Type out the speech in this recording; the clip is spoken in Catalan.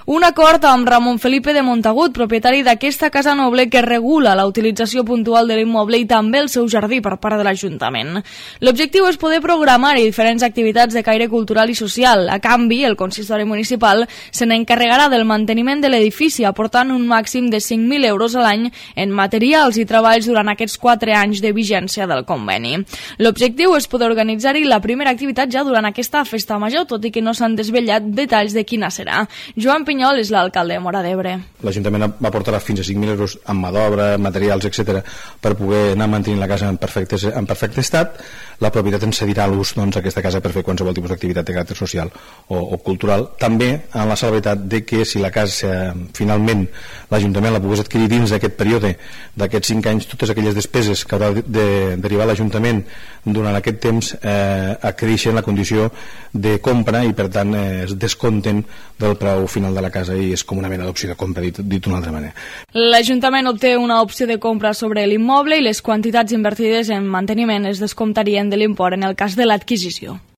Un acord amb Ramon Felipe de Montagut, propietari d'aquesta casa noble que regula la utilització puntual de l'immoble i també el seu jardí per part de l'Ajuntament. L'objectiu és poder programar-hi diferents activitats de caire cultural i social. A canvi, el consistori municipal se n'encarregarà del manteniment de l'edifici, aportant un màxim de 5.000 euros a l'any en materials i treballs durant aquests 4 anys de vigència del conveni. L'objectiu és poder organitzar-hi la primera activitat ja durant aquesta festa major, tot i que no s'han desvetllat detalls de quina serà. Joan Pinyol és l'alcalde de Móra d'Ebre. L'Ajuntament va aportar fins a 5.000 euros en mà d'obra, materials, etc., per poder anar mantenint la casa en perfecte estat. La propietat ens cedirà l'ús d'aquesta casa per fer qualsevol tipus d'activitat de caràcter social o cultural. També en la salvetat de que si la casa finalment l'Ajuntament la pogués adquirir dins d'aquest període d'aquests 5 anys, totes aquelles despeses que haurà de derivar l'Ajuntament durant aquest temps acredeixen la condició de compra i per tant es descompten del preu final de la casa i és com una mena d'opció de compra, dit d'una altra manera. L'Ajuntament obté una opció de compra sobre l'immoble i les quantitats invertides en manteniment es descomptarien de l'import en el cas de l'adquisició.